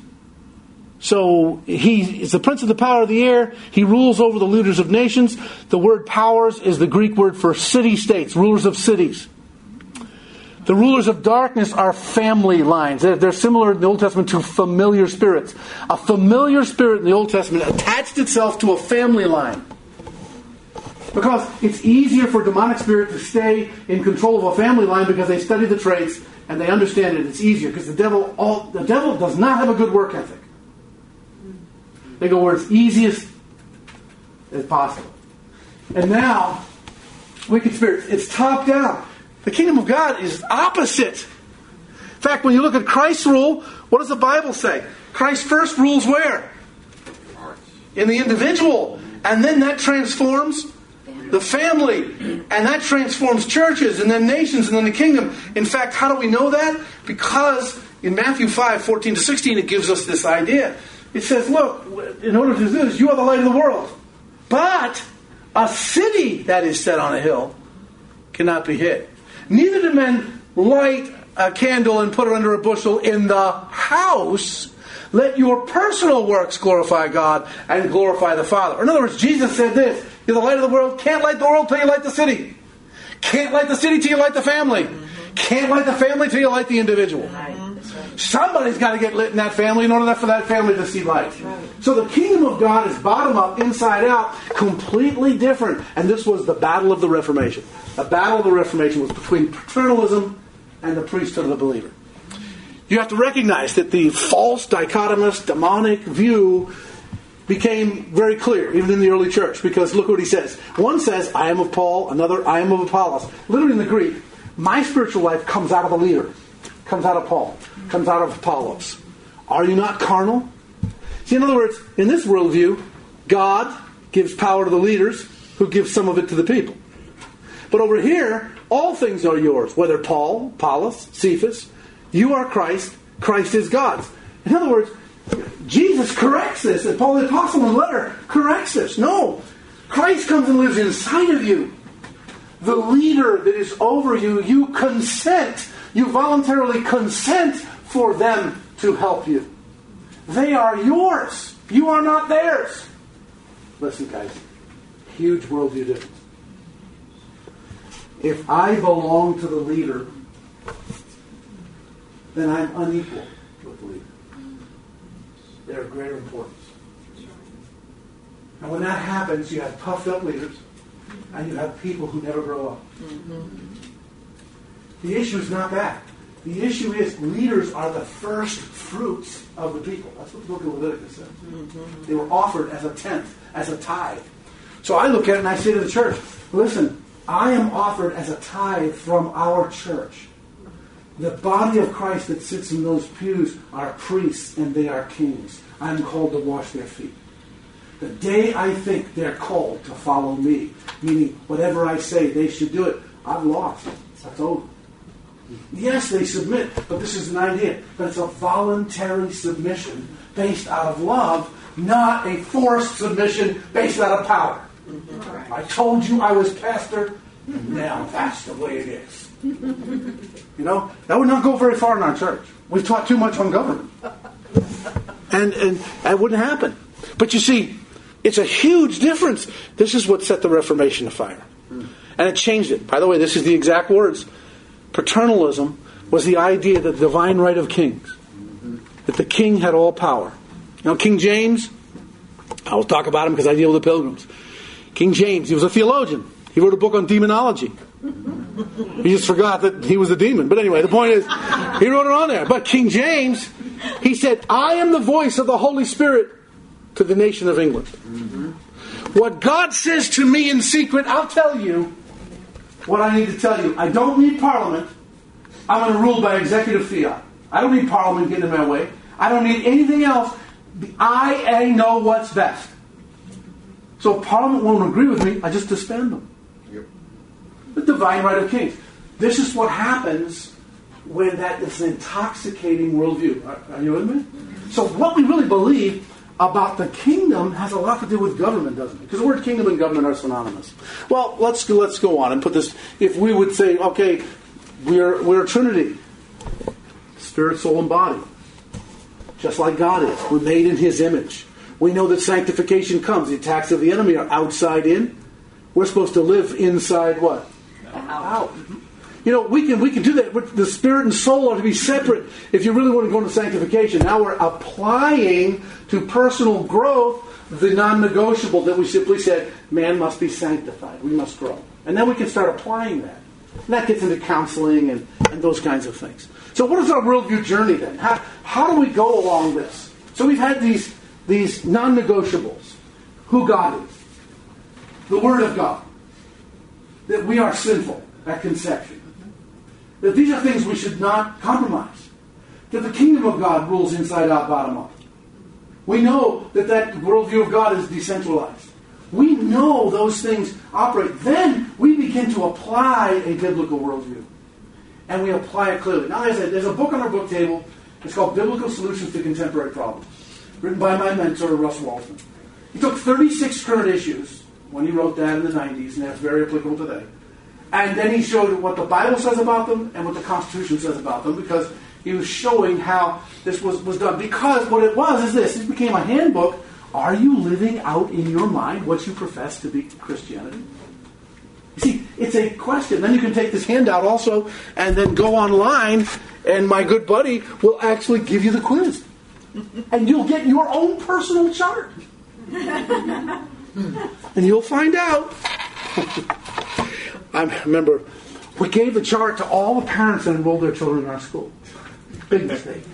Speaker 1: So he is the prince of the power of the air. He rules over the leaders of nations. The word powers is the Greek word for city-states, rulers of cities. The rulers of darkness are family lines. They're, they're similar in the Old Testament to familiar spirits. A familiar spirit in the Old Testament attached itself to a family line. Because it's easier for a demonic spirit to stay in control of a family line because they study the traits and they understand it. It's easier because the devil, all, the devil does not have a good work ethic. They go where it's easiest as possible. And now, wicked spirits, it's top down. The kingdom of God is opposite. In fact, when you look at Christ's rule, what does the Bible say? Christ first rules where? In the individual. And then that transforms the family. And that transforms churches and then nations and then the kingdom. In fact, how do we know that? Because in Matthew five, fourteen to sixteen, it gives us this idea. It says, look, in order to do this, you are the light of the world. But a city that is set on a hill cannot be hid. Neither do men light a candle and put it under a bushel in the house. Let your personal works glorify God and glorify the Father. In other words, Jesus said this: you're the light of the world. Can't light the world till you light the city. Can't light the city till you light the family. Can't light the family till you light the individual. Somebody's got to get lit in that family in order for that family to see light. So the kingdom of God is bottom up, inside out, completely different. And this was the battle of the Reformation. The battle of the Reformation was between paternalism and the priesthood of the believer. You have to recognize that the false, dichotomous, demonic view became very clear, even in the early church. Because look what he says. One says, I am of Paul. Another, I am of Apollos. Literally in the Greek, my spiritual life comes out of a leader. Comes out of Paul. Comes out of Apollos. Are you not carnal? See, in other words, in this worldview, God gives power to the leaders who give some of it to the people. But over here, all things are yours. Whether Paul, Apollos, Cephas, you are Christ, Christ is God's. In other words, Jesus corrects this, and Paul the Apostle in the letter corrects this. No, Christ comes and lives inside of you. The leader that is over you, you consent. You voluntarily consent for them to help you. They are yours. You are not theirs. Listen, guys. Huge worldview difference. If I belong to the leader, then I'm unequal with the leader. they're of greater importance. And when that happens, you have puffed up leaders, and you have people who never grow up. Mm-hmm. The issue is not that. The issue is leaders are the first fruits of the people. That's what the book of Leviticus says. Mm-hmm. They were offered as a tenth, as a tithe. So I look at it and I say to the church, listen, I am offered as a tithe from our church. The body of Christ that sits in those pews are priests and they are kings. I am called to wash their feet. The day I think they're called to follow me, meaning whatever I say they should do it, I've lost. That's over. Yes, they submit, but this is an idea. But it's a voluntary submission based out of love, not a forced submission based out of power. Mm-hmm. I told you I was pastor, now that's the way it is. You know, that would not go very far in our church. We've taught too much on government. And, and that wouldn't happen. But you see, it's a huge difference. This is what set the Reformation afire. And it changed it. By the way, this is the exact words. Paternalism was the idea that the divine right of kings. That the king had all power. Now, King James, I will talk about him because I deal with the Pilgrims. King James, he was a theologian. He wrote a book on demonology. He just forgot that he was a demon. But anyway, the point is, he wrote it on there. But King James, he said, I am the voice of the Holy Spirit to the nation of England. Mm-hmm. What God says to me in secret, I'll tell you what I need to tell you. I don't need Parliament. I'm going to rule by executive fiat. I don't need Parliament getting in my way. I don't need anything else. I, I know what's best. So if Parliament won't agree with me, I just disband them. Yep. The divine right of kings. This is what happens when that is an intoxicating worldview. Are, are you with me? So what we really believe about the kingdom has a lot to do with government, doesn't it? Because the word kingdom and government are synonymous. Well, let's go, let's go on and put this. If we would say, okay, we're we're a Trinity, spirit, soul, and body, just like God is. We're made in His image. We know that sanctification comes. The attacks of the enemy are outside in. We're supposed to live inside what? Out. Out. You know, we can we can do that. The spirit and soul are to be separate if you really want to go into sanctification. Now we're applying to personal growth the non-negotiable that we simply said, man must be sanctified. We must grow. And then we can start applying that. And that gets into counseling and, and those kinds of things. So what is our worldview journey then? How, how do we go along this? So we've had these, these non-negotiables. Who God is. The Word of God. That we are sinful at conception. That these are things we should not compromise. That the kingdom of God rules inside out, bottom up. We know that that worldview of God is decentralized. We know those things operate. Then we begin to apply a biblical worldview. And we apply it clearly. Now, as I said, there's a book on our book table. It's called Biblical Solutions to Contemporary Problems. Written by my mentor, Russ Walton. He took thirty-six current issues when he wrote that in the nineties, and that's very applicable today. And then he showed what the Bible says about them and what the Constitution says about them, because he was showing how this was, was done. Because what it was is this. It became a handbook. Are you living out in your mind what you profess to be Christianity? You see, it's a question. Then you can take this handout also and then go online, and my good buddy will actually give you the quiz. And you'll get your own personal chart. And you'll find out. I remember we gave the chart to all the parents that enrolled their children in our school. Big mistake.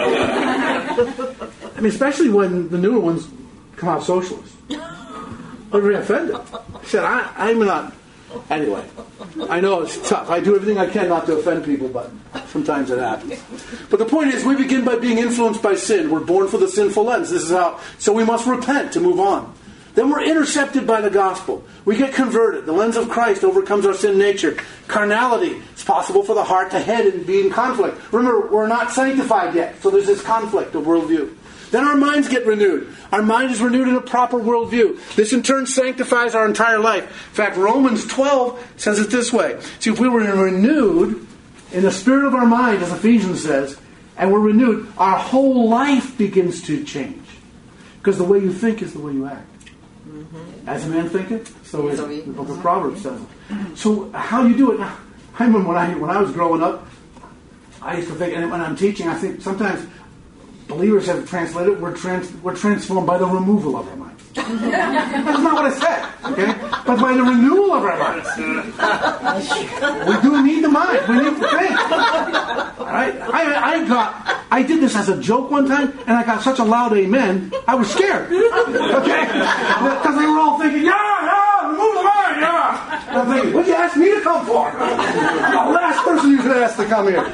Speaker 1: I mean, especially when the newer ones come out socialist. I'm very offended. I said, I, I'm not... Anyway, I know it's tough. I do everything I can not to offend people, but sometimes it happens. But the point is, we begin by being influenced by sin. We're born for the sinful lens. This is how... So we must repent to move on. Then we're intercepted by the gospel. We get converted. The lens of Christ overcomes our sin nature. Carnality. It's possible for the heart to head and be in conflict. Remember, we're not sanctified yet, so there's this conflict of worldview. Then our minds get renewed. Our mind is renewed in a proper worldview. This in turn sanctifies our entire life. In fact, Romans twelve says it this way. See, if we were renewed in the spirit of our mind, as Ephesians says, and we're renewed, our whole life begins to change. Because the way you think is the way you act. Mm-hmm. As a man thinketh, so is the book of Proverbs says. So how you do it? I remember when I when I was growing up, I used to think, and when I'm teaching, I think sometimes believers have translated, we're, trans, we're transformed by the removal of our minds. That's not what I said, okay? But by the renewal of our minds. We do need the mind. We need to think. All right? I, I got, I did this as a joke one time, and I got such a loud amen, I was scared. Okay? Because they were all thinking, yeah, yeah, remove the mind, yeah. And I'm thinking, what'd you ask me to come for? I'm the last person you could ask to come here.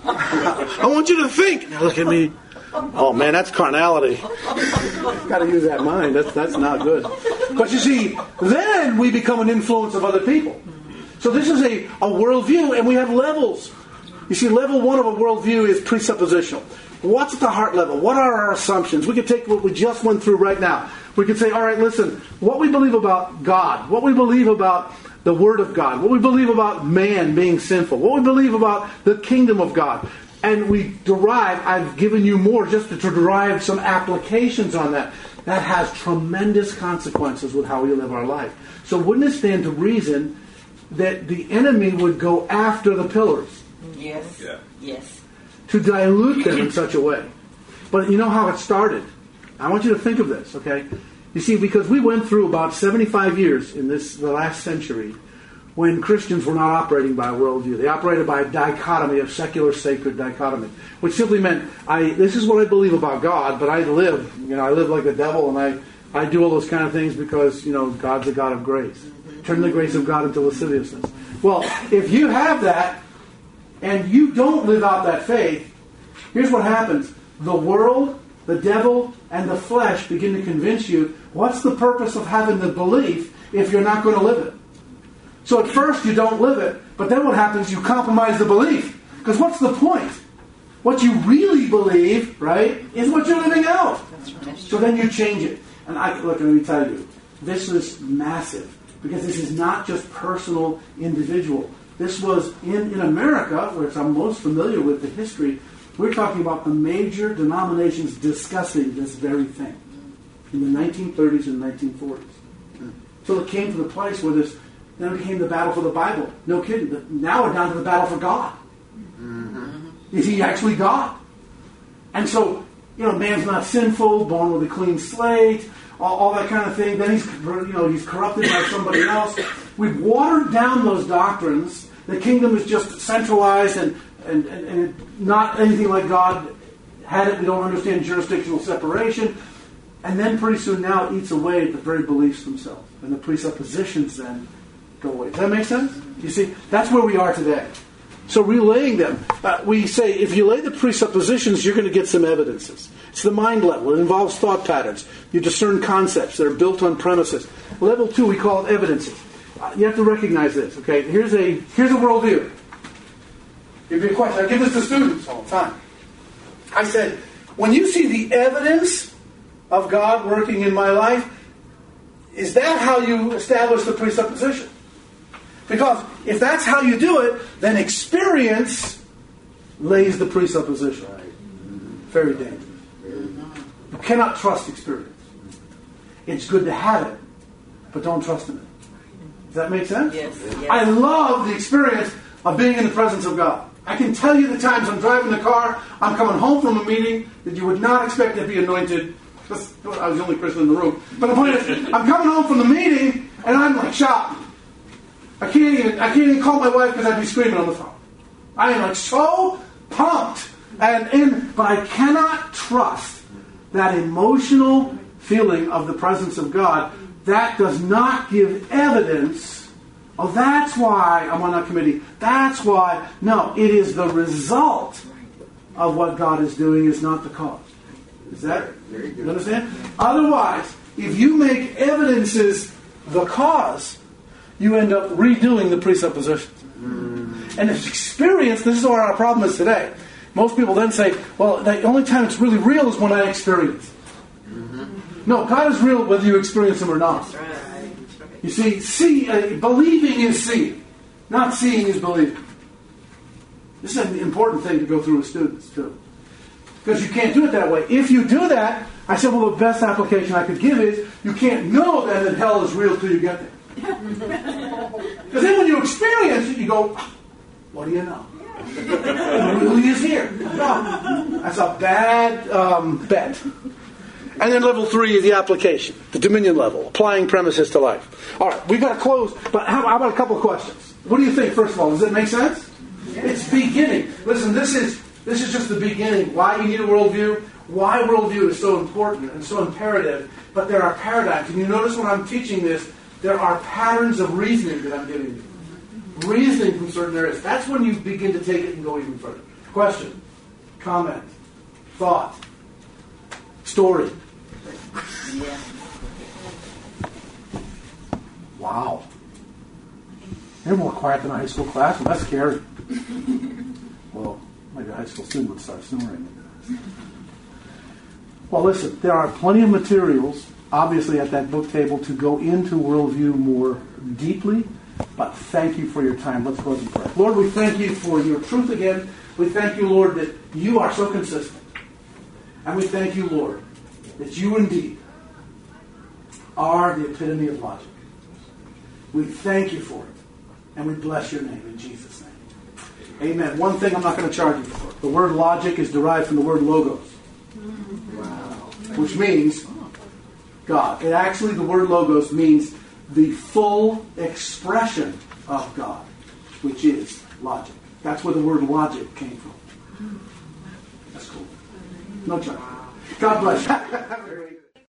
Speaker 1: I want you to think. Now look at me. Oh man, that's carnality. Got to use that mind. That's that's not good. But you see, then we become an influence of other people. So this is a, a worldview, and we have levels. You see, level one of a worldview is presuppositional. What's at the heart level? What are our assumptions? We could take what we just went through right now. We could say, all right, listen, what we believe about God, what we believe about the Word of God, what we believe about man being sinful, what we believe about the kingdom of God. And we derive, I've given you more just to derive some applications on that. That has tremendous consequences with how we live our life. So wouldn't it stand to reason that the enemy would go after the pillars?
Speaker 3: Yes.
Speaker 2: Yeah.
Speaker 3: Yes.
Speaker 1: To dilute them in such a way. But you know how it started. I want you to think of this, okay? You see, because we went through about seventy-five years in this the last century when Christians were not operating by a worldview. They operated by a dichotomy, of secular-sacred dichotomy, which simply meant, I this is what I believe about God, but I live, you know, I live like the devil, and I, I do all those kind of things because, you know, God's a God of grace. Turn the grace of God into lasciviousness. Well, if you have that, and you don't live out that faith, here's what happens. The world, the devil, and the flesh begin to convince you, what's the purpose of having the belief if you're not going to live it? So at first you don't live it, but then what happens, you compromise the belief. Because what's the point? What you really believe, right, is what you're living out. So then you change it. And I look, let me tell you, this is massive. Because this is not just personal, individual. This was in, in America, which I'm most familiar with the history, we're talking about the major denominations discussing this very thing in the nineteen thirties and nineteen forties. So it came to the place where this then it became the battle for the Bible. No kidding. Now we're down to the battle for God. Mm-hmm. Is he actually God? And so, you know, man's not sinful, born with a clean slate, all, all that kind of thing. Then he's, you know, he's corrupted by somebody else. We've watered down those doctrines. The kingdom is just centralized and, and, and, and not anything like God had it. We don't understand jurisdictional separation. And then pretty soon now it eats away at the very beliefs themselves. And the presuppositions then go away. Does that make sense? You see, that's where we are today. So relaying them, uh, we say if you lay the presuppositions, you're going to get some evidences. It's the mind level. It involves thought patterns. You discern concepts that are built on premises. Level two, we call it evidences. Uh, you have to recognize this. Okay, here's a here's a worldview. Give me a question. I give this to students all the time. I said, when you see the evidence of God working in my life, is that how you establish the presupposition? Because if that's how you do it, then experience lays the presupposition. Very dangerous. You cannot trust experience. It's good to have it, but don't trust in it. Does that make sense?
Speaker 3: Yes. yes.
Speaker 1: I love the experience of being in the presence of God. I can tell you the times I'm driving the car, I'm coming home from a meeting that you would not expect to be anointed. I was the only person in the room. But the point is, I'm coming home from the meeting, and I'm like shocked. I can't even I can't even call my wife because I'd be screaming on the phone. I am like so pumped. And in, but I cannot trust that emotional feeling of the presence of God. That does not give evidence. Oh, that's why I'm on that committee. That's why. No, it is the result of what God is doing, is not the cause. Is that, you understand? Otherwise, if you make evidences the cause, you end up redoing the presuppositions. Mm. And if experience, this is where our problem is today. Most people then say, well, the only time it's really real is when I experience it. Mm-hmm. No, God is real whether you experience Him or not. That's right. That's right. You see, see uh, believing is seeing. Not seeing is believing. This is an important thing to go through with students, too. Because you can't do it that way. If you do that, I said, well, the best application I could give is you can't know that, that hell is real till you get there. Because then when you experience it, you go, what do you know? It really is here. No, That's a bad um, bet. And then level three is the application, the dominion level, applying premises to life. All right, we've got to close, but how, how about a couple of questions? What do you think, first of all? Does it make sense? Yeah. It's beginning. Listen, this is this is just the beginning. Why you need a worldview, why worldview is so important and so imperative, but there are paradigms. And you notice when I'm teaching this, there are patterns of reasoning that I'm giving you. Reasoning from certain areas. That's when you begin to take it and go even further. Question, comment, thought, story.
Speaker 3: Yeah.
Speaker 1: Wow. They're more quiet than a high school class. Well, that's scary. Well, maybe a high school student would start snoring. Well, listen, there are plenty of materials, obviously, at that book table to go into worldview more deeply. But thank you for your time. Let's close in prayer. Lord, we thank you for your truth again. We thank you, Lord, that you are so consistent. And we thank you, Lord, that you indeed are the epitome of logic. We thank you for it. And we bless your name in Jesus' name. Amen. One thing I'm not going to charge you for. The word logic is derived from the word logos. Wow. Which means God. It actually, the word logos means the full expression of God, which is logic. That's where the word logic came from. That's cool. No charge. God bless you.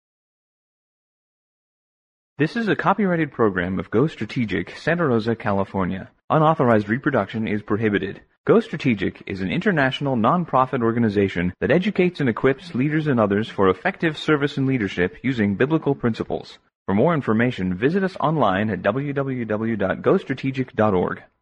Speaker 4: This is a copyrighted program of Go Strategic, Santa Rosa, California. Unauthorized reproduction is prohibited. Go Strategic is an international non-profit organization that educates and equips leaders and others for effective service and leadership using biblical principles. For more information, visit us online at w w w dot go strategic dot org.